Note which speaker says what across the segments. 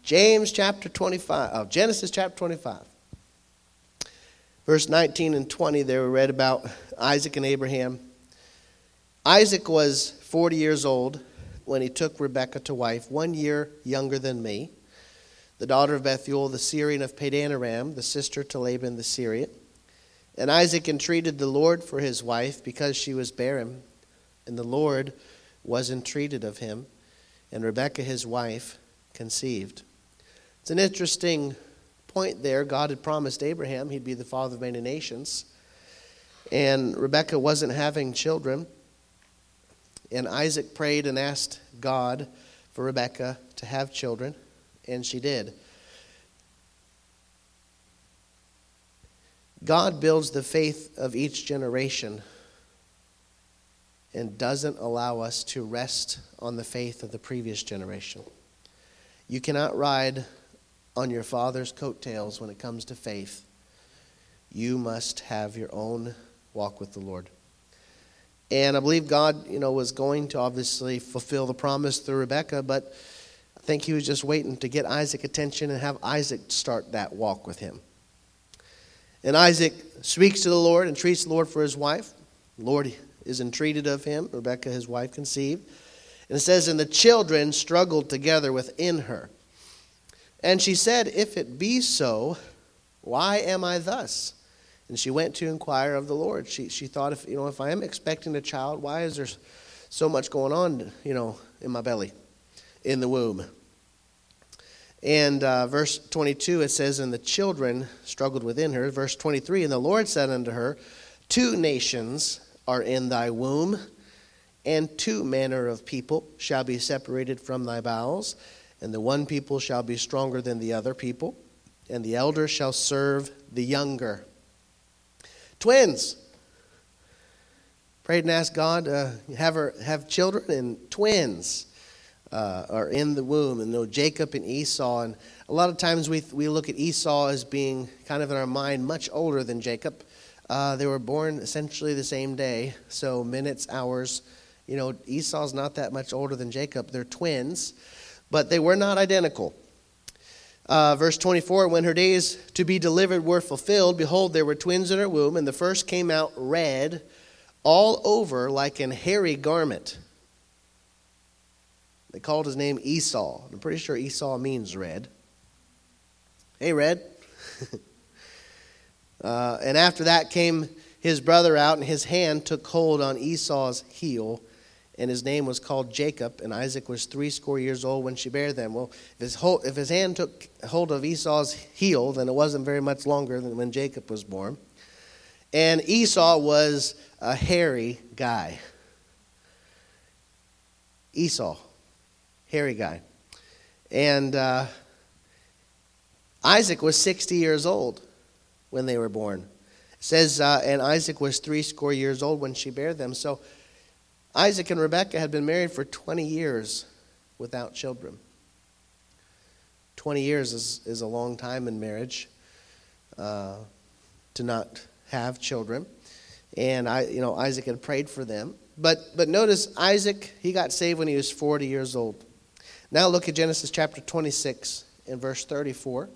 Speaker 1: Genesis chapter 25. Verse 19 and 20, there we read about Isaac and Abraham. Isaac was 40 years old when he took Rebekah to wife, 1 year younger than me, the daughter of Bethuel, the Syrian of Padan Aram, the sister to Laban the Syrian. And Isaac entreated the Lord for his wife because she was barren, and the Lord was entreated of him, and Rebekah his wife conceived. It's an interesting point there. God had promised Abraham he'd be the father of many nations, and Rebekah wasn't having children. And Isaac prayed and asked God for Rebekah to have children, and she did. God builds the faith of each generation and doesn't allow us to rest on the faith of the previous generation. You cannot ride on your father's coattails when it comes to faith. You must have your own walk with the Lord. And I believe God, was going to obviously fulfill the promise through Rebekah, but I think he was just waiting to get Isaac's attention and have Isaac start that walk with him. And Isaac speaks to the Lord, entreats the Lord for his wife. The Lord is entreated of him. Rebekah, his wife, conceived. And it says, and the children struggled together within her. And she said, if it be so, why am I thus? And she went to inquire of the Lord. She thought, if I am expecting a child, why is there so much going on, in my belly, in the womb? And verse 22, it says, and the children struggled within her. Verse 23, and the Lord said unto her, 2 nations are in thy womb, and 2 manner of people shall be separated from thy bowels, and the one people shall be stronger than the other people, and the elder shall serve the younger. Twins. Prayed and asked God to have children, and twins are in the womb. And Jacob and Esau. And a lot of times we look at Esau as being kind of in our mind much older than Jacob. They were born essentially the same day, so minutes, hours. Esau's not that much older than Jacob. They're twins, but they were not identical. Verse 24, when her days to be delivered were fulfilled, behold, there were twins in her womb, and the first came out red all over like an hairy garment. They called his name Esau. I'm pretty sure Esau means red. Hey, red. And after that came his brother out, and his hand took hold on Esau's heel, and his name was called Jacob, and Isaac was 80 years old when she bare them. Well, if his hand took hold of Esau's heel, then it wasn't very much longer than when Jacob was born. And Esau was a hairy guy. Esau, hairy guy. And Isaac was 60 years old when they were born. It says, and Isaac was 80 years old when she bare them. So Isaac and Rebekah had been married for 20 years without children. 20 years is a long time in marriage to not have children. And Isaac had prayed for them. But notice Isaac, he got saved when he was 40 years old. Now look at Genesis chapter 26 and verse 34.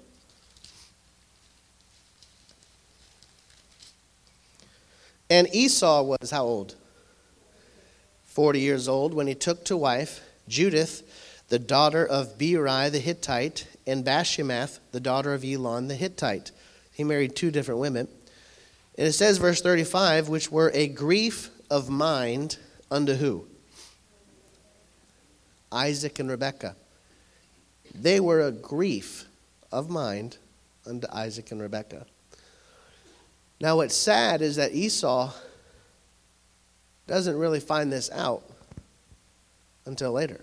Speaker 1: And Esau was how old? 40 years old when he took to wife Judith, the daughter of Beeri the Hittite, and Bashemath, the daughter of Elon the Hittite. He married 2 different women. And it says, verse 35, which were a grief of mind unto who? Isaac and Rebekah. They were a grief of mind unto Isaac and Rebekah. Now what's sad is that Esau doesn't really find this out until later.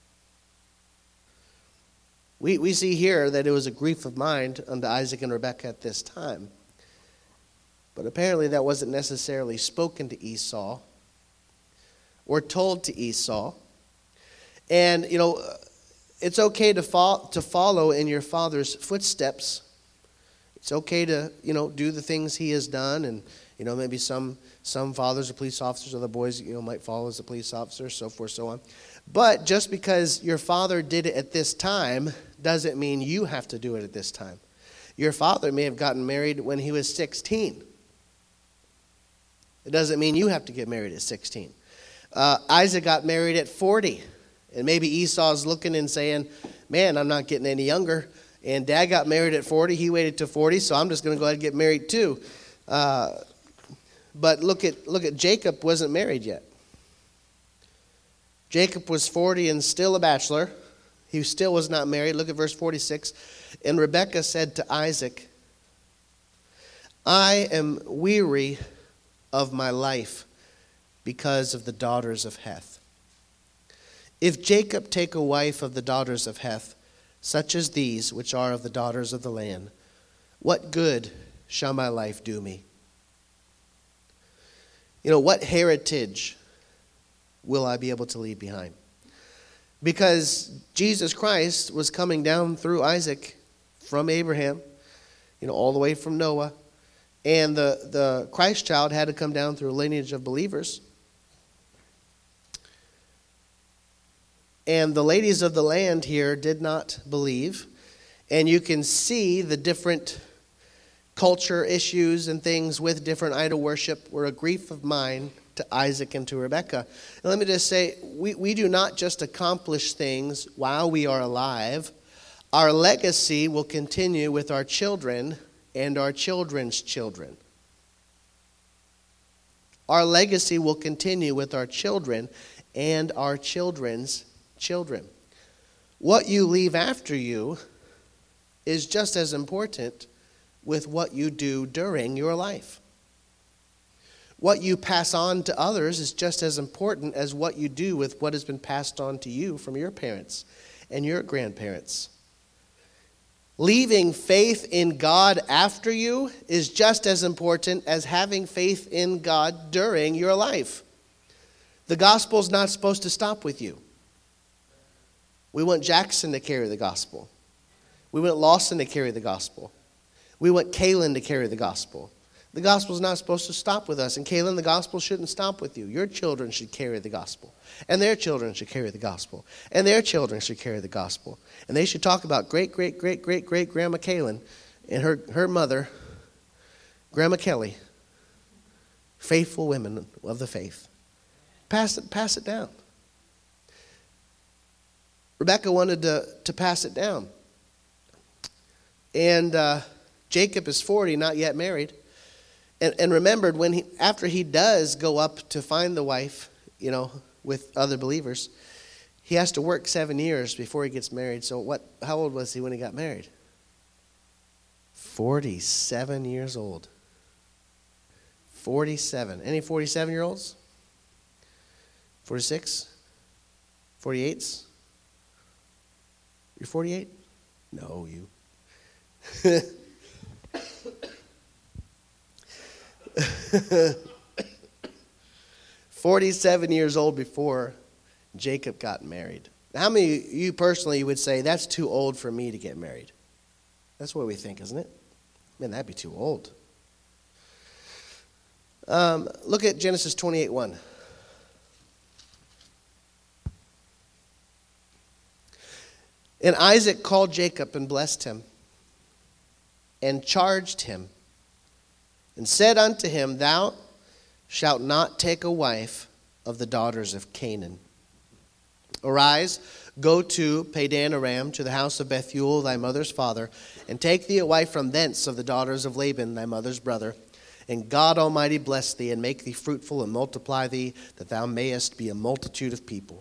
Speaker 1: We see here that it was a grief of mind unto Isaac and Rebekah at this time. But apparently that wasn't necessarily spoken to Esau or told to Esau. And, it's okay to follow in your father's footsteps. It's okay to, do the things he has done. And, maybe some fathers are police officers, other boys, might follow as a police officer, so forth, so on. But just because your father did it at this time doesn't mean you have to do it at this time. Your father may have gotten married when he was 16. It doesn't mean you have to get married at 16. Isaac got married at 40. And maybe Esau's looking and saying, man, I'm not getting any younger. And Dad got married at 40. He waited to 40, so I'm just going to go ahead and get married too. But look at Jacob, wasn't married yet. Jacob was 40 and still a bachelor. He still was not married. Look at verse 46. And Rebekah said to Isaac, I am weary of my life because of the daughters of Heth. If Jacob take a wife of the daughters of Heth, such as these which are of the daughters of the land, what good shall my life do me? What heritage will I be able to leave behind? Because Jesus Christ was coming down through Isaac from Abraham, all the way from Noah. And the Christ child had to come down through a lineage of believers. And the ladies of the land here did not believe. And you can see the different culture issues and things with different idol worship were a grief of mine to Isaac and to Rebekah. And let me just say, we do not just accomplish things while we are alive. Our legacy will continue with our children and our children's children. Our legacy will continue with our children and our children's children. What you leave after you is just as important with what you do during your life. What you pass on to others is just as important as what you do with what has been passed on to you from your parents and your grandparents. Leaving faith in God after you is just as important as having faith in God during your life. The gospel is not supposed to stop with you. We want Jackson to carry the gospel. We want Lawson to carry the gospel. We want Kaylin to carry the gospel. The gospel is not supposed to stop with us. And Kaylin, the gospel shouldn't stop with you. Your children should carry the gospel. And their children should carry the gospel. And their children should carry the gospel. And they should talk about great-great-great-great-great-grandma Kaylin and her mother, Grandma Kelly, faithful women of the faith. Pass it down. Rebekah wanted to pass it down. And Jacob is 40, not yet married. And remembered after he does go up to find the wife, with other believers, he has to work 7 years before he gets married. So how old was he when he got married? 47 years old. 47. Any 47-year-olds? 46? 48s? You're 48? No, you. 47 years old before Jacob got married. How many of you personally would say, that's too old for me to get married? That's what we think, isn't it? Man, that'd be too old. Look at Genesis 28:1. And Isaac called Jacob and blessed him and charged him and said unto him, Thou shalt not take a wife of the daughters of Canaan. Arise, go to Padan Aram, to the house of Bethuel, thy mother's father, and take thee a wife from thence of the daughters of Laban, thy mother's brother. And God Almighty bless thee, and make thee fruitful, and multiply thee, that thou mayest be a multitude of people.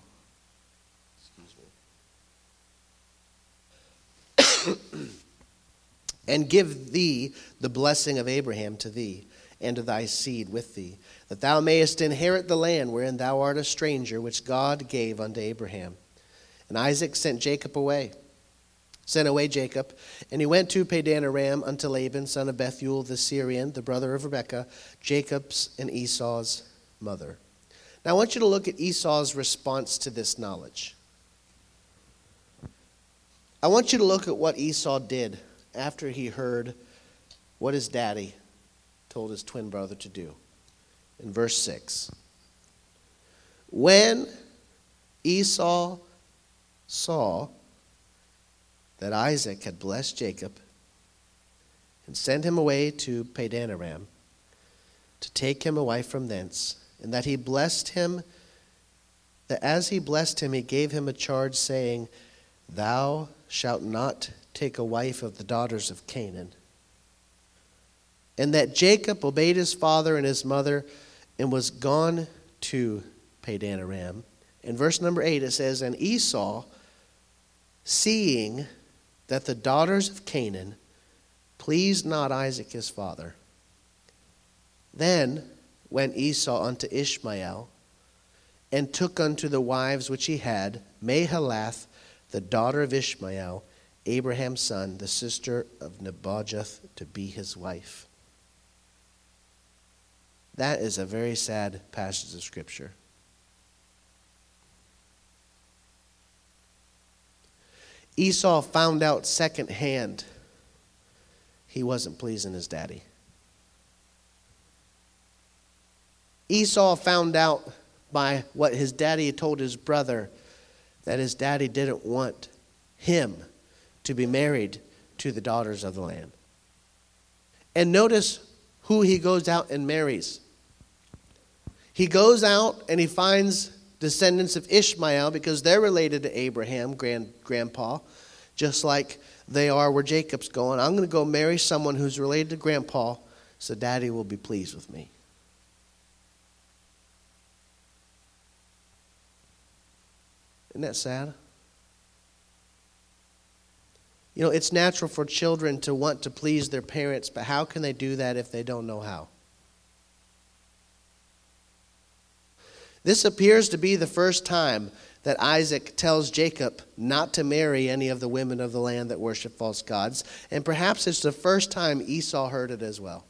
Speaker 1: And give thee the blessing of Abraham to thee, and to thy seed with thee, that thou mayest inherit the land wherein thou art a stranger, which God gave unto Abraham. And Isaac sent away Jacob, and he went to Padan Aram unto Laban, son of Bethuel the Syrian, the brother of Rebekah, Jacob's and Esau's mother. Now I want you to look at Esau's response to this knowledge. I want you to look at what Esau did after he heard what his daddy told his twin brother to do. In verse 6. When Esau saw that Isaac had blessed Jacob and sent him away to Padan-aram to take him away from thence, and that he blessed him, that as he blessed him, he gave him a charge, saying, Thou shalt not take a wife of the daughters of Canaan. And that Jacob obeyed his father and his mother and was gone to Padan-aram. In verse number 8 it says, And Esau, seeing that the daughters of Canaan pleased not Isaac his father, then went Esau unto Ishmael, and took unto the wives which he had Mahalath, the daughter of Ishmael, Abraham's son, the sister of Nebajoth, to be his wife. That is a very sad passage of Scripture. Esau found out secondhand he wasn't pleasing his daddy. Esau found out by what his daddy had told his brother that his daddy didn't want him to be married to the daughters of the land. And notice who he goes out and marries. He goes out and he finds descendants of Ishmael because they're related to Abraham, grandpa, just like they are where Jacob's going. I'm going to go marry someone who's related to grandpa so daddy will be pleased with me. Isn't that sad? You know, it's natural for children to want to please their parents, but how can they do that if they don't know how? This appears to be the first time that Isaac tells Jacob not to marry any of the women of the land that worship false gods, and perhaps it's the first time Esau heard it as well.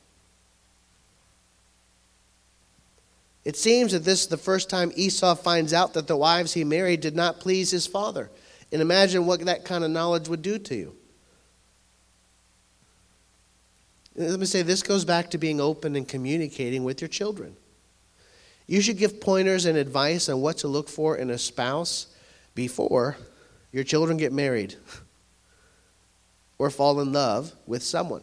Speaker 1: It seems that this is the first time Esau finds out that the wives he married did not please his father. And imagine what that kind of knowledge would do to you. Let me say, this goes back to being open and communicating with your children. You should give pointers and advice on what to look for in a spouse before your children get married or fall in love with someone.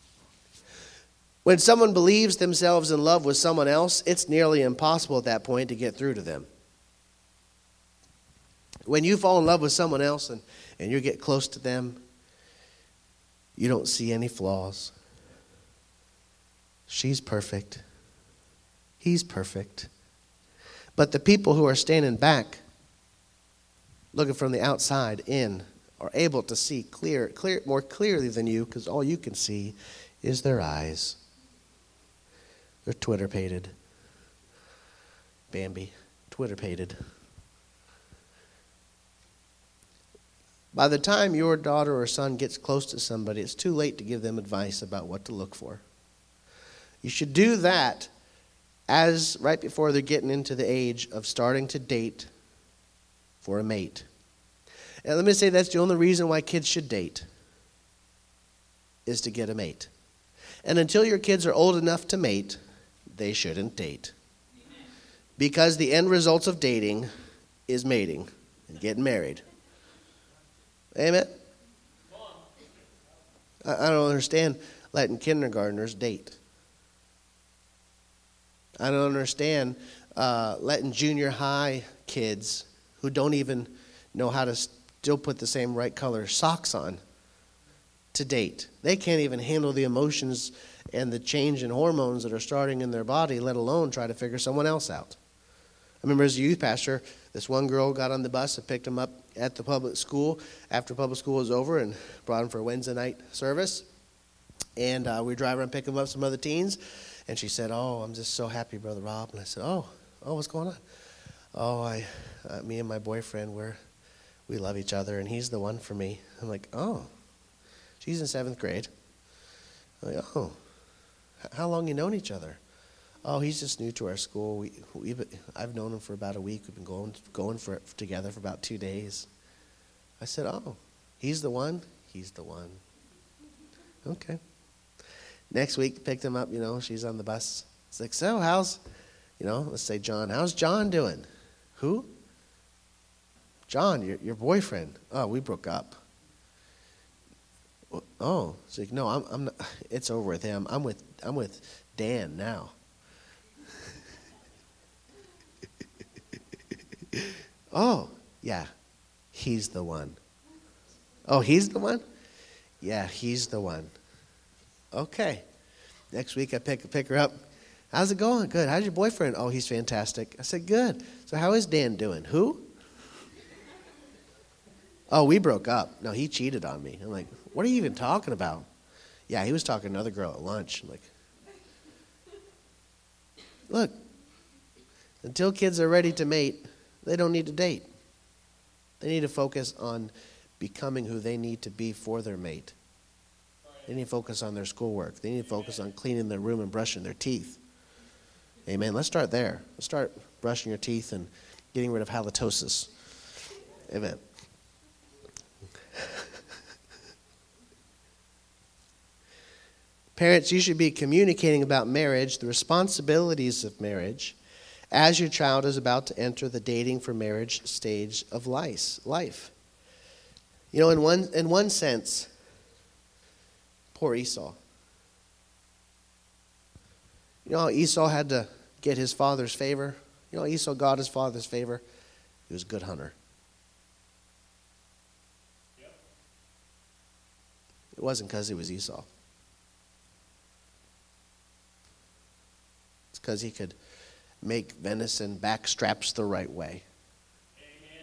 Speaker 1: When someone believes themselves in love with someone else, it's nearly impossible at that point to get through to them. When you fall in love with someone else and you get close to them, you don't see any flaws. She's perfect. He's perfect. But the people who are standing back, looking from the outside in, are able to see more clearly than you, because all you can see is their eyes. They're Twitter-pated. Bambi, Twitter-pated. By the time your daughter or son gets close to somebody, it's too late to give them advice about what to look for. You should do that right before they're getting into the age of starting to date for a mate. And let me say, that's the only reason why kids should date, is to get a mate. And until your kids are old enough to mate, they shouldn't date. Because the end result of dating is mating and getting married. Amen? I don't understand letting kindergartners date. I don't understand letting junior high kids who don't even know how to still put the same right color socks on to date. They can't even handle the emotions and the change in hormones that are starting in their body, let alone try to figure someone else out. I remember as a youth pastor, this one girl got on the bus and picked him up at the public school after public school was over and brought him for a Wednesday night service. And we were driving around picking up some other teens. And she said, "Oh, I'm just so happy, Brother Rob." And I said, oh, what's going on? "Oh, me and my boyfriend, we love each other, and he's the one for me." I'm like, "Oh." She's in 7th grade. I'm like, "Oh, how long you known each other?" "Oh, he's just new to our school. I've known him for about a week. We've been going together for about 2 days." I said, "Oh, he's the one?" "He's the one." Okay. Next week, picked him up, she's on the bus. It's like, "So, let's say John. How's John doing?" "Who?" "John, your boyfriend." "Oh, we broke up." Oh, it's like, no, I'm not, it's over with him. I'm with Dan now. Oh, yeah, he's the one. Oh, he's the one? Yeah, he's the one. Okay. Next week I pick her up. How's it going? Good. How's your boyfriend? Oh, he's fantastic. I said, good. So how is Dan doing? Who? Oh, we broke up. No, he cheated on me. I'm like, what are you even talking about? Yeah, he was talking to another girl at lunch. I'm like, look, until kids are ready to mate, they don't need to date. They need to focus on becoming who they need to be for their mate. They need to focus on their schoolwork. They need to focus on cleaning their room and brushing their teeth. Amen. Let's start there. Let's start brushing your teeth and getting rid of halitosis. Amen. Parents, you should be communicating about marriage, the responsibilities of marriage, as your child is about to enter the dating for marriage stage of life. You know, in one sense, poor Esau. You know how Esau had to get his father's favor? You know how Esau got his father's favor? He was a good hunter. Yep. It wasn't because he was Esau. It's because he could make venison back straps the right way. Amen.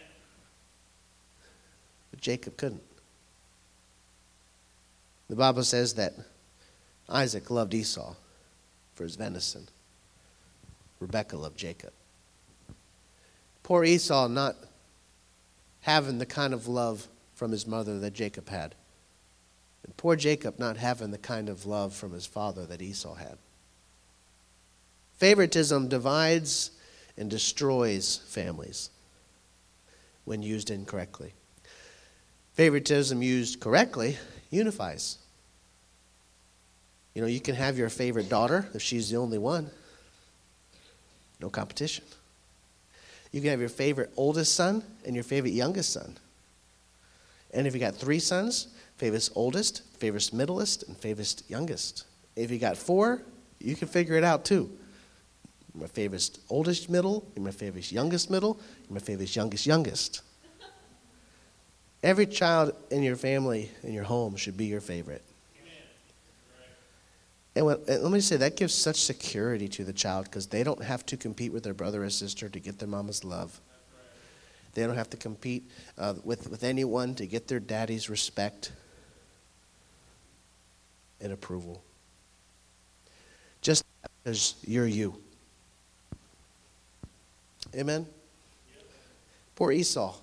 Speaker 1: But Jacob couldn't. The Bible says that Isaac loved Esau for his venison. Rebekah loved Jacob. Poor Esau not having the kind of love from his mother that Jacob had. And poor Jacob not having the kind of love from his father that Esau had. Favoritism divides and destroys families when used incorrectly. Favoritism used correctly unifies. You know, you can have your favorite daughter if she's the only one. No competition. You can have your favorite oldest son and your favorite youngest son. And if you got 3 sons, favorite oldest, favorite middleest, and favorite youngest. If you got 4, you can figure it out too. My favorite oldest middle, my favorite youngest middle, my favorite youngest. Every child in your family, in your home, should be your favorite. And let me say, that gives such security to the child because they don't have to compete with their brother or sister to get their mama's love. They don't have to compete with anyone to get their daddy's respect and approval. Just because you're you. Amen? Poor Esau.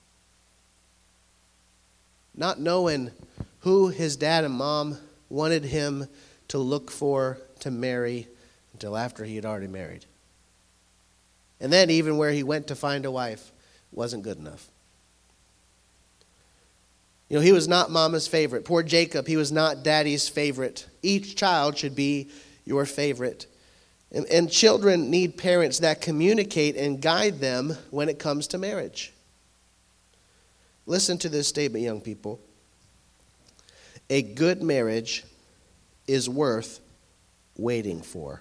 Speaker 1: Not knowing who his dad and mom wanted him to look for to marry until after he had already married. And then even where he went to find a wife wasn't good enough. You know, he was not mama's favorite. Poor Jacob, he was not daddy's favorite. Each child should be your favorite. And children need parents that communicate and guide them when it comes to marriage. Listen to this statement, young people. A good marriage is worth waiting for.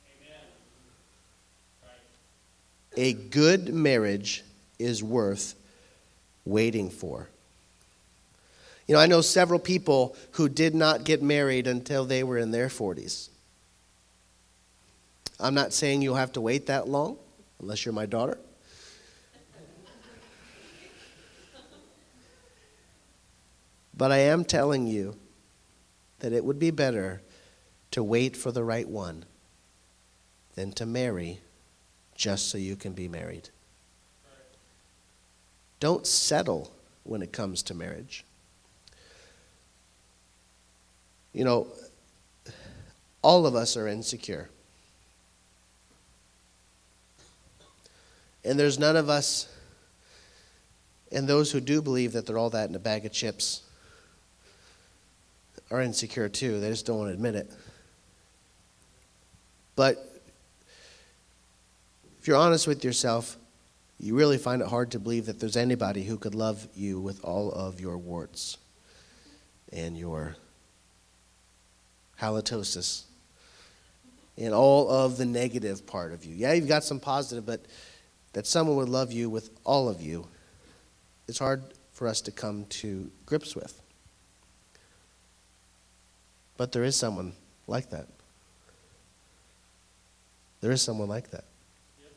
Speaker 1: A good marriage is worth waiting for. You know, I know several people who did not get married until they were in their 40s. I'm not saying you'll have to wait that long, unless you're my daughter. But I am telling you that it would be better to wait for the right one than to marry just so you can be married. Don't settle when it comes to marriage. You know, all of us are insecure. And there's none of us, and those who do believe that they're all that in a bag of chips are insecure too. They just don't want to admit it. But if you're honest with yourself, you really find it hard to believe that there's anybody who could love you with all of your warts and your halitosis, and all of the negative part of you. Yeah, you've got some positive, but that someone would love you with all of you, it's hard for us to come to grips with. But there is someone like that. There is someone like that. Yep.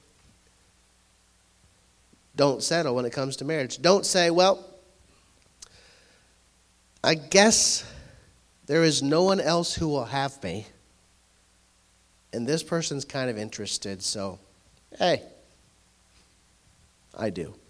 Speaker 1: Don't settle when it comes to marriage. Don't say, well, I guess there is no one else who will have me, and this person's kind of interested, so, hey, I do.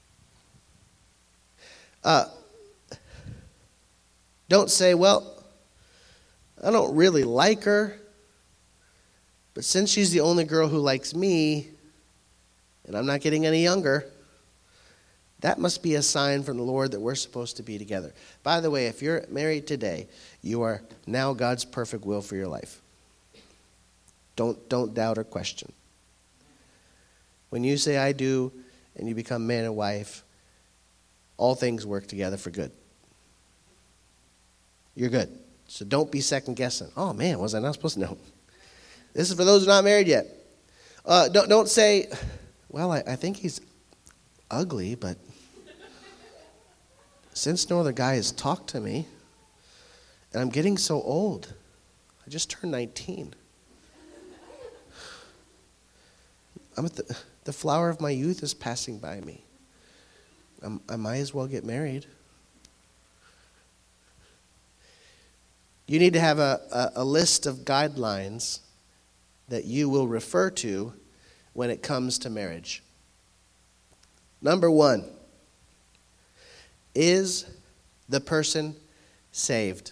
Speaker 1: Don't say, well, I don't really like her, but since she's the only girl who likes me, and I'm not getting any younger, that must be a sign from the Lord that we're supposed to be together. By the way, if you're married today, you are now God's perfect will for your life. Don't doubt or question. When you say I do and you become man and wife, all things work together for good. You're good. So don't be second guessing. Oh man, was I not supposed to know? This is for those who are not married yet. Don't say, well, I think he's ugly, but since no other guy has talked to me, and I'm getting so old, I just turned 19. I'm at the flower of my youth is passing by me. I might as well get married. You need to have a list of guidelines that you will refer to when it comes to marriage. Number 1, is the person saved?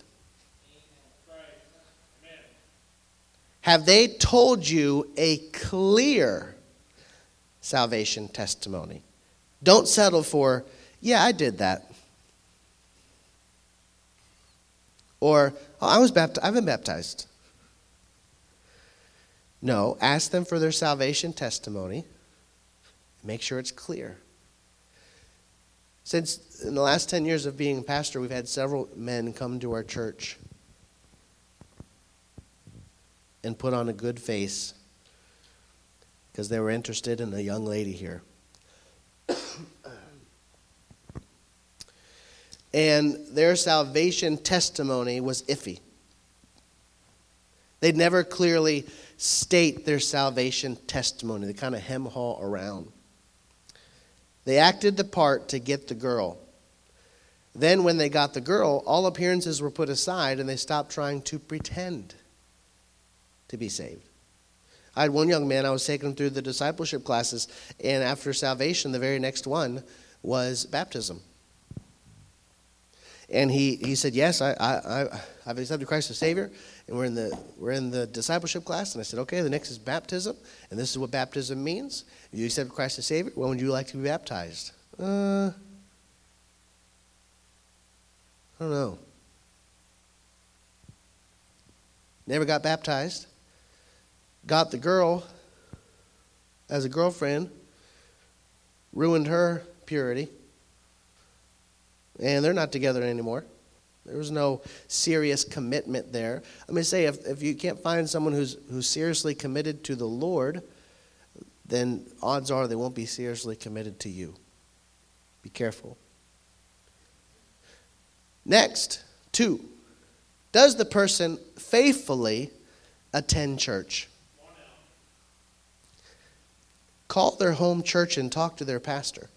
Speaker 1: Have they told you a clear salvation testimony? Don't settle for, yeah, I did that. Or, oh, I've been baptized. No, ask them for their salvation testimony. Make sure it's clear. Since in the last 10 years of being a pastor, we've had several men come to our church and put on a good face because they were interested in a young lady here. And their salvation testimony was iffy. They'd never clearly state their salvation testimony. They kind of hem-haw around. They acted the part to get the girl. Then when they got the girl, all appearances were put aside and they stopped trying to pretend to be saved. I had one young man, I was taking him through the discipleship classes, and after salvation, the very next one was baptism. And he said, yes, I've accepted Christ as Savior, and we're in the discipleship class. And I said, okay, the next is baptism, and this is what baptism means. You accept Christ as Savior. When would you like to be baptized? I don't know. Never got baptized. Got the girl as a girlfriend. Ruined her purity. And they're not together anymore. There was no serious commitment there. I'm going to say, if you can't find someone who's seriously committed to the Lord, then odds are they won't be seriously committed to you. Be careful. Next, 2. Does the person faithfully attend church? Call their home church and talk to their pastor.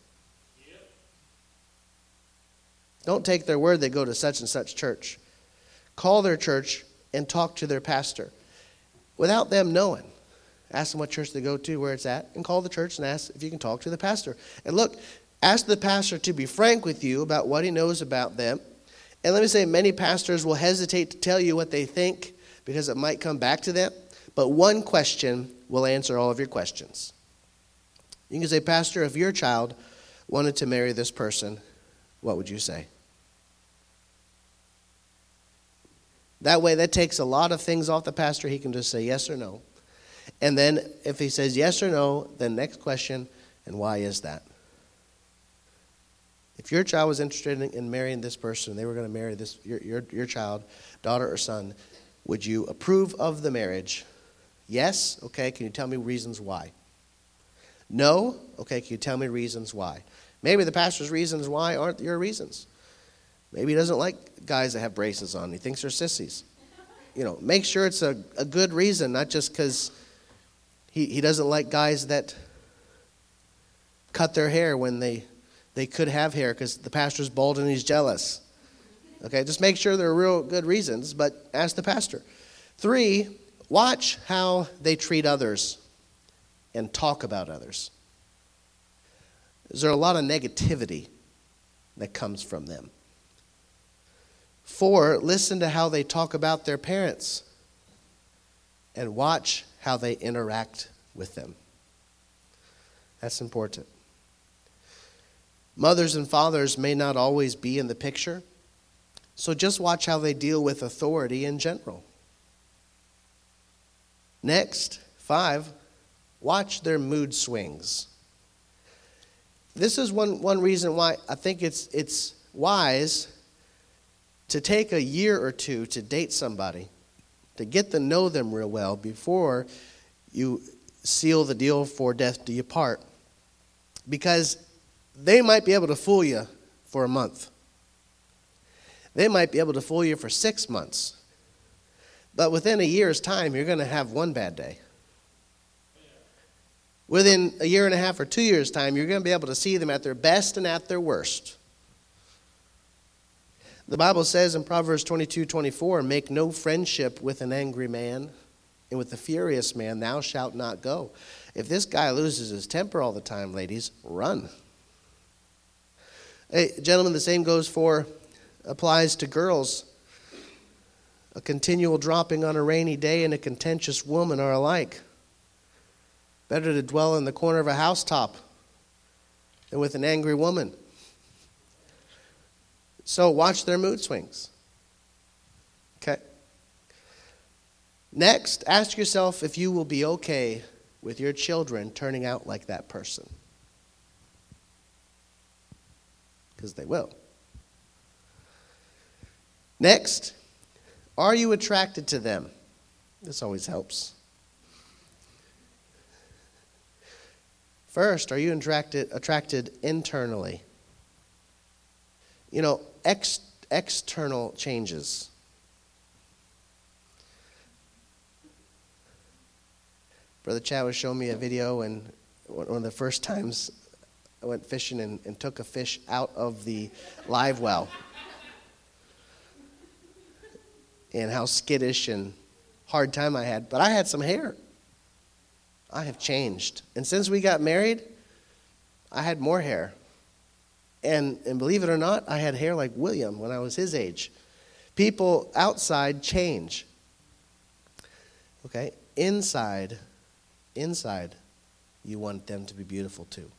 Speaker 1: Don't take their word they go to such and such church. Call their church and talk to their pastor without them knowing. Ask them what church they go to, where it's at, and call the church and ask if you can talk to the pastor. And look, ask the pastor to be frank with you about what he knows about them. And let me say, many pastors will hesitate to tell you what they think because it might come back to them. But one question will answer all of your questions. You can say, Pastor, if your child wanted to marry this person, what would you say? That way, that takes a lot of things off the pastor. He can just say yes or no. And then if he says yes or no, then next question, and why is that? If your child was interested in marrying this person, they were going to marry this your child, daughter or son, Would you approve of the marriage? Yes? Okay, can you tell me reasons why? No? Okay, can you tell me reasons why? Maybe the pastor's reasons why aren't your reasons. Maybe he doesn't like guys that have braces on. He thinks they're sissies. Make sure it's a good reason, not just because he doesn't like guys that cut their hair when they could have hair because the pastor's bald and he's jealous. Okay, just make sure there are real good reasons, but ask the pastor. 3, watch how they treat others and talk about others. Is there a lot of negativity that comes from them? 4, listen to how they talk about their parents and watch how they interact with them. That's important. Mothers and fathers may not always be in the picture, so just watch how they deal with authority in general. Next, 5, watch their mood swings. This is one reason why I think it's wise to take a year or two to date somebody, to get to know them real well before you seal the deal for death do you part. Because they might be able to fool you for a month. They might be able to fool you for 6 months. But within a year's time, you're going to have one bad day. Within a year and a half or 2 years' time, you're going to be able to see them at their best and at their worst. The Bible says in Proverbs 22:24, make no friendship with an angry man, and with a furious man thou shalt not go. If this guy loses his temper all the time, ladies, run. Hey, gentlemen, the same applies to girls. A continual dropping on a rainy day and a contentious woman are alike. Better to dwell in the corner of a housetop than with an angry woman. So watch their mood swings. Okay? Next, ask yourself if you will be okay with your children turning out like that person. Because they will. Next, are you attracted to them? This always helps. First, are you attracted internally? External changes. Brother Chad was showing me a video, and one of the first times I went fishing and took a fish out of the live well. And how skittish and hard time I had. But I had some hair. I have changed. And since we got married, I had more hair. And believe it or not, I had hair like William when I was his age. People outside change. Okay? Inside, you want them to be beautiful too.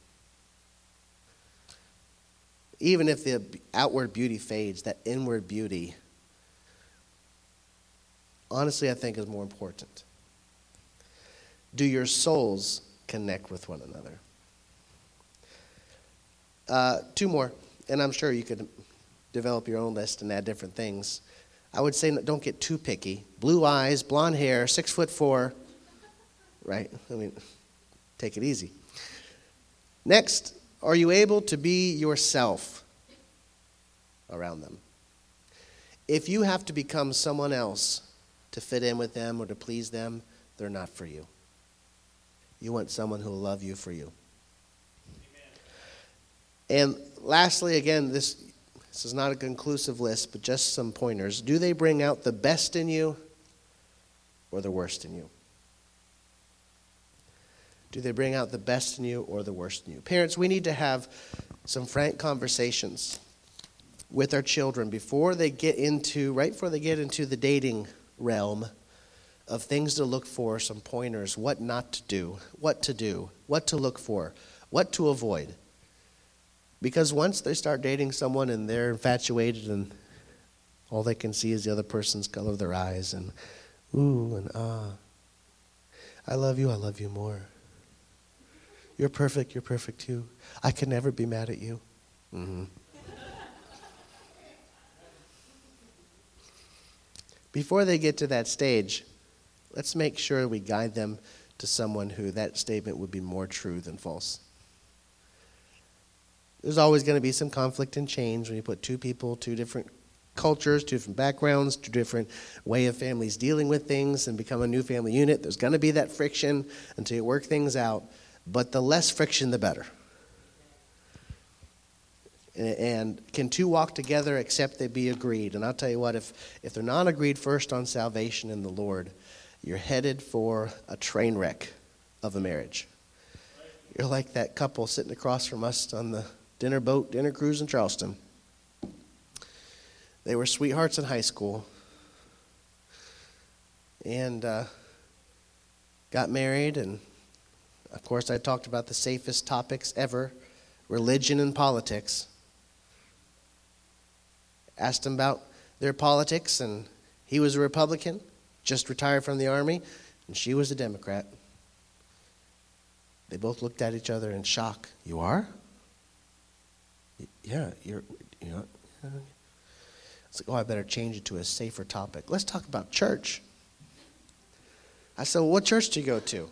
Speaker 1: Even if the outward beauty fades, that inward beauty, honestly, I think is more important. Do your souls connect with one another? 2 more, and I'm sure you could develop your own list and add different things. I would say don't get too picky. Blue eyes, blonde hair, 6'4", right? Take it easy. Next, are you able to be yourself around them? If you have to become someone else to fit in with them or to please them, they're not for you. You want someone who will love you for you. And lastly, again, this is not a conclusive list, but just some pointers. Do they bring out the best in you or the worst in you? Do they bring out the best in you or the worst in you? Parents, we need to have some frank conversations with our children before they get into the dating realm of things to look for, some pointers, what not to do, what to look for, what to avoid. Because once they start dating someone and they're infatuated and all they can see is the other person's color of their eyes and ooh and ah. I love you more. You're perfect too. I can never be mad at you. Mm-hmm. before they get to that stage, let's make sure we guide them to someone who that statement would be more true than false. There's always going to be some conflict and change when you put two people, two different cultures, two different backgrounds, two different way of families dealing with things and become a new family unit. There's going to be that friction until you work things out. But the less friction, the better. And can two walk together except they be agreed? And I'll tell you what, if they're not agreed first on salvation in the Lord, you're headed for a train wreck of a marriage. You're like that couple sitting across from us on the dinner cruise in Charleston. They were sweethearts in high school and got married. And, of course, I talked about the safest topics ever, religion and politics. Asked him about their politics, and he was a Republican, just retired from the Army, and she was a Democrat. They both looked at each other in shock. You are? Yeah, you're. It's like, oh, I better change it to a safer topic. Let's talk about church. I said, well, what church do you go to?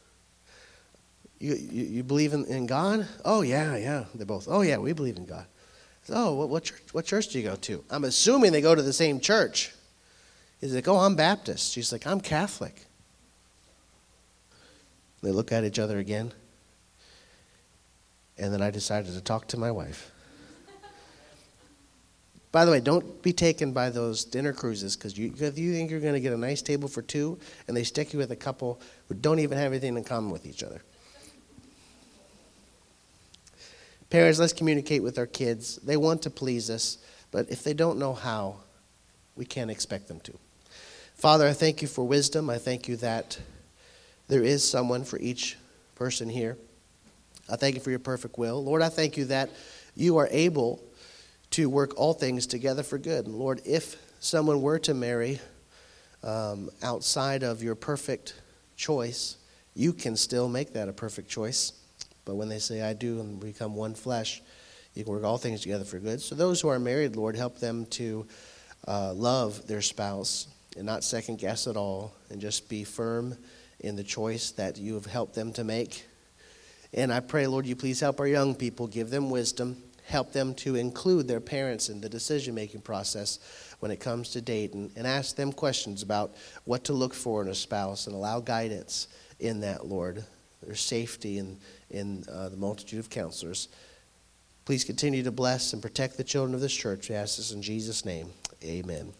Speaker 1: You believe in God? Oh, yeah. They both, oh, yeah, we believe in God. I said, oh, what church do you go to? I'm assuming they go to the same church. He's like, oh, I'm Baptist. She's like, I'm Catholic. They look at each other again. And then I decided to talk to my wife. By the way, don't be taken by those dinner cruises, because if you think you're going to get a nice table for two and they stick you with a couple who don't even have anything in common with each other. Parents, let's communicate with our kids. They want to please us, but if they don't know how, we can't expect them to. Father, I thank you for wisdom. I thank you that there is someone for each person here. I thank you for your perfect will. Lord, I thank you that you are able to work all things together for good. And Lord, if someone were to marry outside of your perfect choice, you can still make that a perfect choice. But when they say, I do, and become one flesh, you can work all things together for good. So those who are married, Lord, help them to love their spouse and not second guess at all, and just be firm in the choice that you have helped them to make. And I pray, Lord, you please help our young people, give them wisdom, help them to include their parents in the decision-making process when it comes to dating, and ask them questions about what to look for in a spouse, and allow guidance in that, Lord. There's safety in the multitude of counselors. Please continue to bless and protect the children of this church. We ask this in Jesus' name. Amen.